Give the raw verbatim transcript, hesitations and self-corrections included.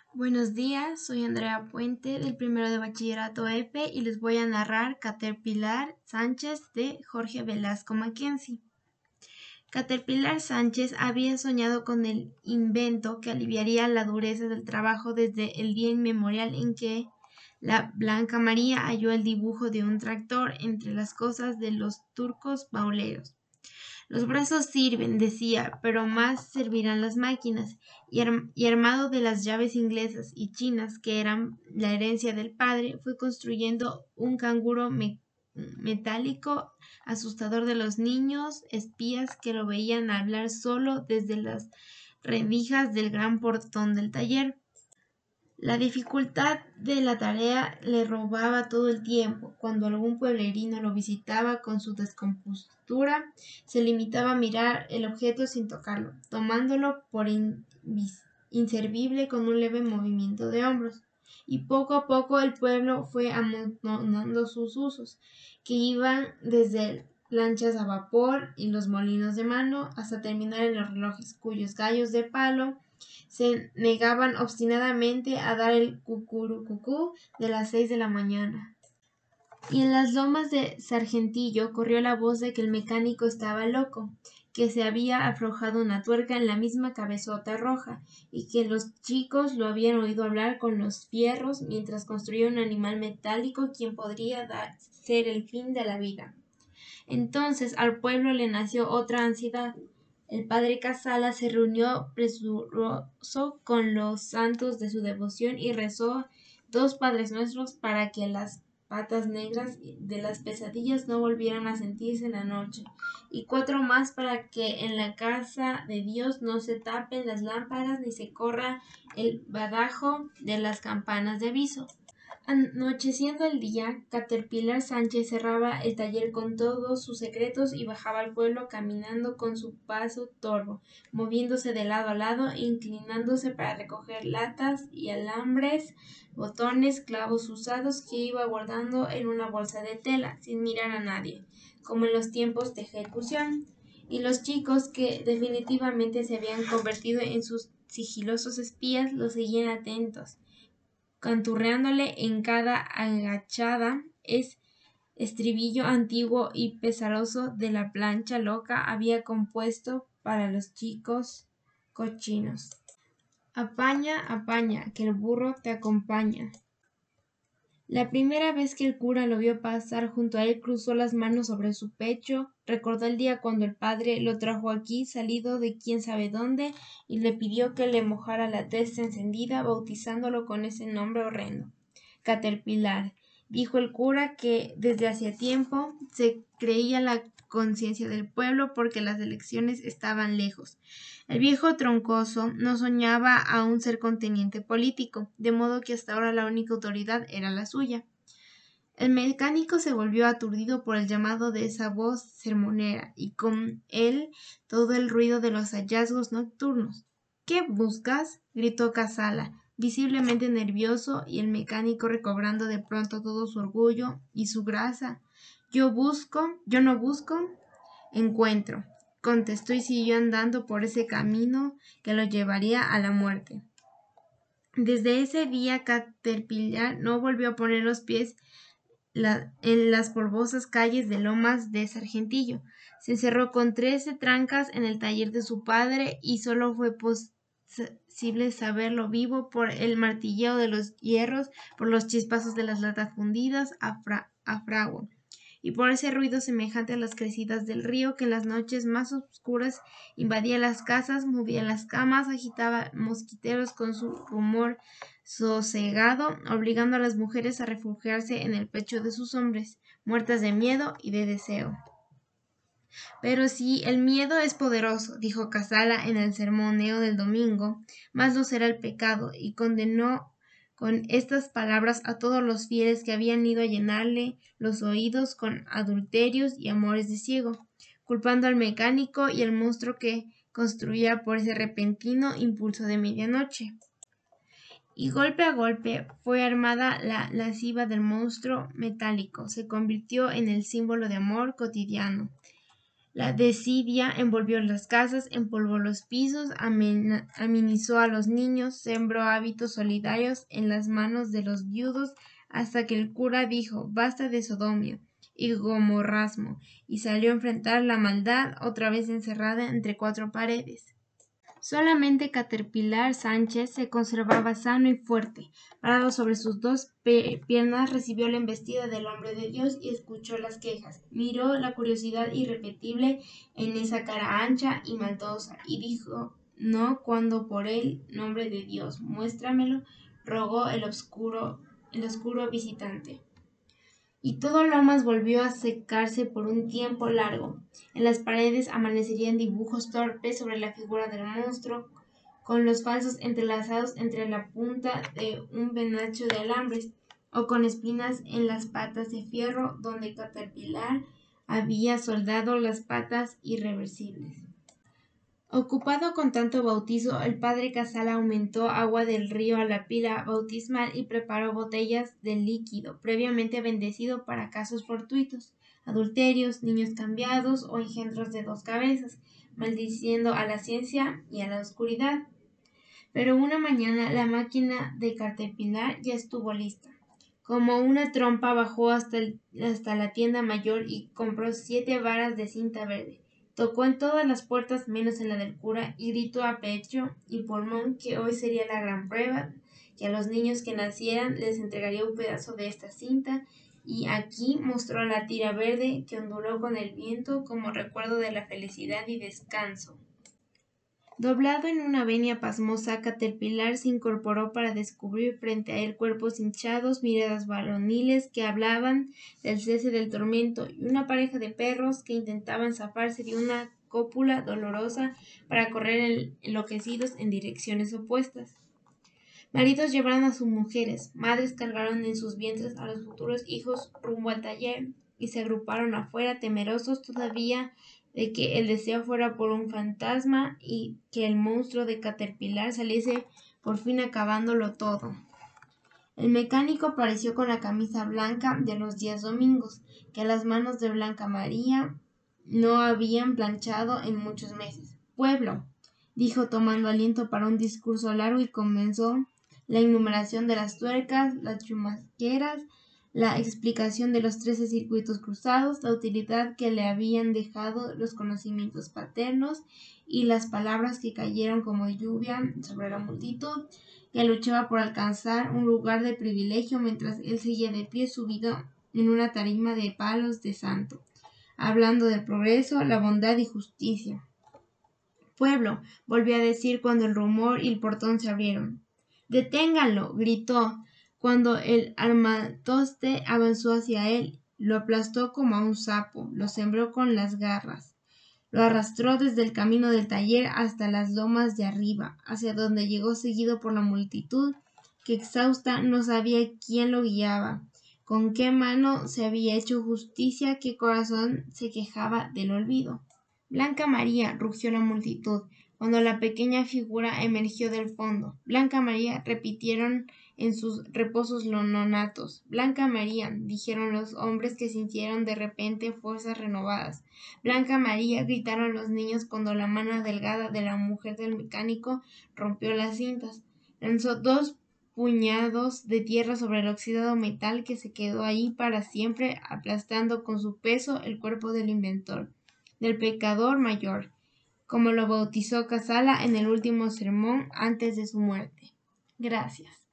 Buenos días, soy Andrea Puente del primero de bachillerato E P E y les voy a narrar Caterpillar Sánchez de Jorge Velasco Mackenzie. Caterpillar Sánchez había soñado con el invento que aliviaría la dureza del trabajo desde el día inmemorial en que la Blanca María halló el dibujo de un tractor entre las cosas de los turcos bauleros. Los brazos sirven, decía, pero más servirán las máquinas, y, arm y armado de las llaves inglesas y chinas, que eran la herencia del padre, fue construyendo un canguro me metálico asustador de los niños espías que lo veían hablar solo desde las rendijas del gran portón del taller. La dificultad de la tarea le robaba todo el tiempo. Cuando algún pueblerino lo visitaba con su descompostura, se limitaba a mirar el objeto sin tocarlo, tomándolo por inservible con un leve movimiento de hombros. Y poco a poco el pueblo fue amontonando sus usos, que iban desde planchas a vapor y los molinos de mano hasta terminar en los relojes, cuyos gallos de palo se negaban obstinadamente a dar el cucurucucú de las seis de la mañana. Y en las lomas de Sargentillo corrió la voz de que el mecánico estaba loco, que se había aflojado una tuerca en la misma cabezota roja, y que los chicos lo habían oído hablar con los fierros mientras construía un animal metálico quien podría dar, ser el fin de la vida. Entonces al pueblo le nació otra ansiedad. El padre Casala se reunió presuroso con los santos de su devoción y rezó dos Padres Nuestros para que las patas negras de las pesadillas no volvieran a sentirse en la noche, y cuatro más para que en la casa de Dios no se tapen las lámparas ni se corra el badajo de las campanas de aviso. Anocheciendo el día, Caterpillar Sánchez cerraba el taller con todos sus secretos y bajaba al pueblo caminando con su paso torvo, moviéndose de lado a lado, inclinándose para recoger latas y alambres, botones, clavos usados que iba guardando en una bolsa de tela, sin mirar a nadie, como en los tiempos de ejecución. Y los chicos, que definitivamente se habían convertido en sus sigilosos espías, lo seguían atentos, canturreándole en cada agachada es estribillo antiguo y pesaroso de la plancha loca había compuesto para los chicos cochinos. Apaña, apaña, que el burro te acompaña. La primera vez que el cura lo vio pasar junto a él, cruzó las manos sobre su pecho, recordó el día cuando el padre lo trajo aquí, salido de quién sabe dónde, y le pidió que le mojara la testa encendida, bautizándolo con ese nombre horrendo. Caterpillar, dijo el cura, que desde hacía tiempo se creía la conciencia del pueblo porque las elecciones estaban lejos. El viejo troncoso no soñaba aún ser conteniente político, de modo que hasta ahora la única autoridad era la suya. El mecánico se volvió aturdido por el llamado de esa voz sermonera, y con él todo el ruido de los hallazgos nocturnos. ¿Qué buscas?, gritó Casala, visiblemente nervioso, y el mecánico recobrando de pronto todo su orgullo y su grasa. Yo busco, yo no busco, encuentro, contestó y siguió andando por ese camino que lo llevaría a la muerte. Desde ese día Caterpillar no volvió a poner los pies la, en las polvosas calles de Lomas de Sargentillo. Se encerró con trece trancas en el taller de su padre y solo fue posible saberlo vivo por el martilleo de los hierros, por los chispazos de las latas fundidas a, fra a fragua, y por ese ruido semejante a las crecidas del río que en las noches más oscuras invadía las casas, movía las camas, agitaba mosquiteros con su rumor sosegado, obligando a las mujeres a refugiarse en el pecho de sus hombres, muertas de miedo y de deseo. Pero si el miedo es poderoso, dijo Casala en el sermoneo del domingo, más lo será el pecado, y condenó con estas palabras a todos los fieles que habían ido a llenarle los oídos con adulterios y amores de ciego, culpando al mecánico y al monstruo que construía por ese repentino impulso de medianoche. Y golpe a golpe fue armada la lasciva del monstruo metálico, se convirtió en el símbolo de amor cotidiano. La desidia envolvió las casas, empolvó los pisos, amen- amenizó a los niños, sembró hábitos solidarios en las manos de los viudos, hasta que el cura dijo basta de sodomia y gomorrasmo, y salió a enfrentar la maldad otra vez encerrada entre cuatro paredes. Solamente Caterpillar Sánchez se conservaba sano y fuerte. Parado sobre sus dos piernas, recibió la embestida del hombre de Dios y escuchó las quejas. Miró la curiosidad irrepetible en esa cara ancha y maldosa, y dijo no cuando por el nombre de Dios, muéstramelo, rogó el oscuro, el oscuro visitante. Y todo Lomas volvió a secarse por un tiempo largo. En las paredes amanecerían dibujos torpes sobre la figura del monstruo, con los falsos entrelazados entre la punta de un penacho de alambres, o con espinas en las patas de fierro donde Caterpillar había soldado las patas irreversibles. Ocupado con tanto bautizo, el padre Casal aumentó agua del río a la pila bautismal y preparó botellas de líquido previamente bendecido para casos fortuitos, adulterios, niños cambiados o engendros de dos cabezas, maldiciendo a la ciencia y a la oscuridad. Pero una mañana la máquina de Caterpillar ya estuvo lista. Como una trompa bajó hasta, el, hasta la tienda mayor y compró siete varas de cinta verde. Tocó en todas las puertas menos en la del cura y gritó a pecho y pulmón que hoy sería la gran prueba, que a los niños que nacieran les entregaría un pedazo de esta cinta, y aquí mostró la tira verde que onduló con el viento como recuerdo de la felicidad y descanso. Doblado en una venia pasmosa, Caterpillar se incorporó para descubrir frente a él cuerpos hinchados, miradas varoniles que hablaban del cese del tormento y una pareja de perros que intentaban zafarse de una cópula dolorosa para correr enloquecidos en direcciones opuestas. Maridos llevaron a sus mujeres, madres cargaron en sus vientres a los futuros hijos rumbo al taller y se agruparon afuera temerosos todavía de que el deseo fuera por un fantasma y que el monstruo de Caterpillar saliese por fin acabándolo todo. El mecánico apareció con la camisa blanca de los días domingos, que las manos de Blanca María no habían planchado en muchos meses. «Pueblo», dijo tomando aliento para un discurso largo, y comenzó la enumeración de las tuercas, las chumasqueras, la explicación de los trece circuitos cruzados, la utilidad que le habían dejado los conocimientos paternos y las palabras que cayeron como lluvia sobre la multitud que luchaba por alcanzar un lugar de privilegio mientras él seguía de pie subido en una tarima de palos de santo, hablando del progreso, la bondad y justicia. «Pueblo», volvió a decir cuando el rumor y el portón se abrieron. «Deténganlo», gritó. Cuando el armatoste avanzó hacia él, lo aplastó como a un sapo, lo sembró con las garras, lo arrastró desde el camino del taller hasta las lomas de arriba, hacia donde llegó seguido por la multitud, que exhausta no sabía quién lo guiaba, con qué mano se había hecho justicia, qué corazón se quejaba del olvido. «Blanca María», rugió la multitud, cuando la pequeña figura emergió del fondo. «Blanca María», repitieron en sus reposos los nonatos. «Blanca María», dijeron los hombres que sintieron de repente fuerzas renovadas. «Blanca María», gritaron los niños cuando la mano delgada de la mujer del mecánico rompió las cintas. Lanzó dos puñados de tierra sobre el oxidado metal que se quedó ahí para siempre, aplastando con su peso el cuerpo del inventor, del pecador mayor, como lo bautizó Casala en el último sermón antes de su muerte. Gracias.